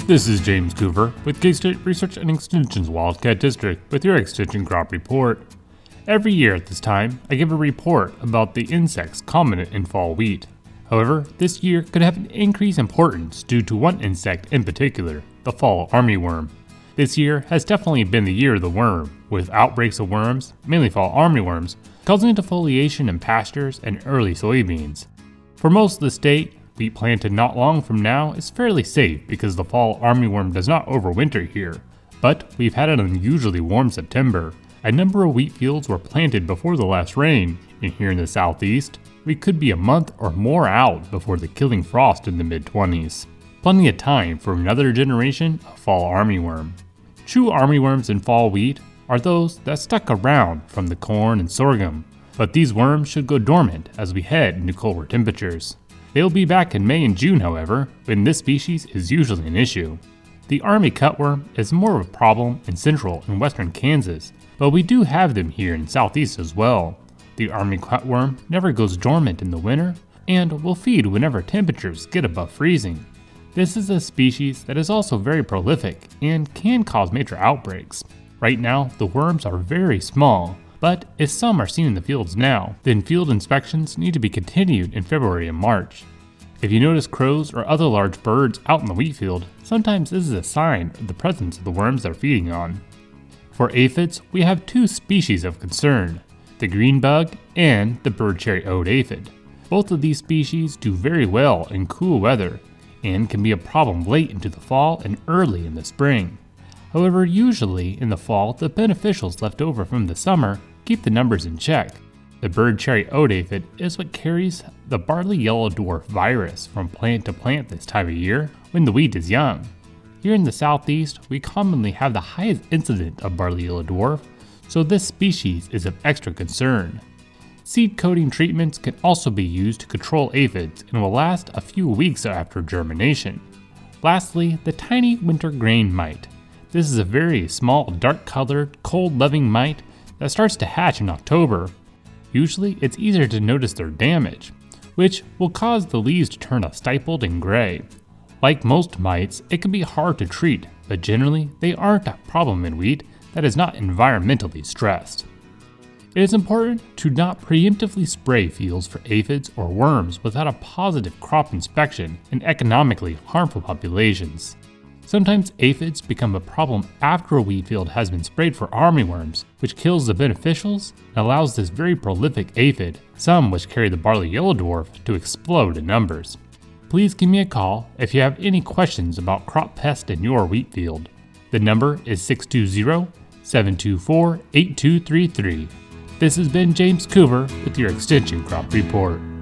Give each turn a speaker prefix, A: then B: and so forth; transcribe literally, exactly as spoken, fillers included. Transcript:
A: This is James Coover with K-State Research and Extension's Wildcat District with your Extension Crop Report. Every year at this time, I give a report about the insects common in fall wheat. However, this year could have an increased importance due to one insect in particular, the fall armyworm. This year has definitely been the year of the worm, with outbreaks of worms, mainly fall armyworms, causing defoliation in pastures and early soybeans. For most of the state, wheat planted not long from now is fairly safe because the fall armyworm does not overwinter here. But we've had an unusually warm September. A number of wheat fields were planted before the last rain, and here in the southeast, we could be a month or more out before the killing frost in the mid twenties. Plenty of time for another generation of fall armyworm. True armyworms in fall wheat are those that stuck around from the corn and sorghum, but these worms should go dormant as we head into colder temperatures. They'll be back in May and June, however, when this species is usually an issue. The army cutworm is more of a problem in central and western Kansas, but we do have them here in southeast as well. The army cutworm never goes dormant in the winter and will feed whenever temperatures get above freezing. This is a species that is also very prolific and can cause major outbreaks. Right now, the worms are very small, but if some are seen in the fields now, then field inspections need to be continued in February and March. If you notice crows or other large birds out in the wheat field, sometimes this is a sign of the presence of the worms they're feeding on. For aphids, we have two species of concern, the green bug and the bird cherry ode aphid. Both of these species do very well in cool weather and can be a problem late into the fall and early in the spring. However, usually in the fall, the beneficials left over from the summer keep the numbers in check. The bird cherry ode aphid is what carries the barley yellow dwarf virus from plant to plant this time of year when the wheat is young. Here in the southeast, we commonly have the highest incidence of barley yellow dwarf, so this species is of extra concern. Seed coating treatments can also be used to control aphids and will last a few weeks after germination. Lastly, the tiny winter grain mite. This is a very small, dark-colored, cold-loving mite that starts to hatch in October. Usually, it's easier to notice their damage, which will cause the leaves to turn a stippled and gray. Like most mites, it can be hard to treat, but generally, they aren't a problem in wheat that is not environmentally stressed. It is important to not preemptively spray fields for aphids or worms without a positive crop inspection in economically harmful populations. Sometimes aphids become a problem after a wheat field has been sprayed for armyworms, which kills the beneficials and allows this very prolific aphid, some which carry the barley yellow dwarf, to explode in numbers. Please give me a call if you have any questions about crop pest in your wheat field. The number is six two zero, seven two four, eight two three three. This has been James Coover with your Extension Crop Report.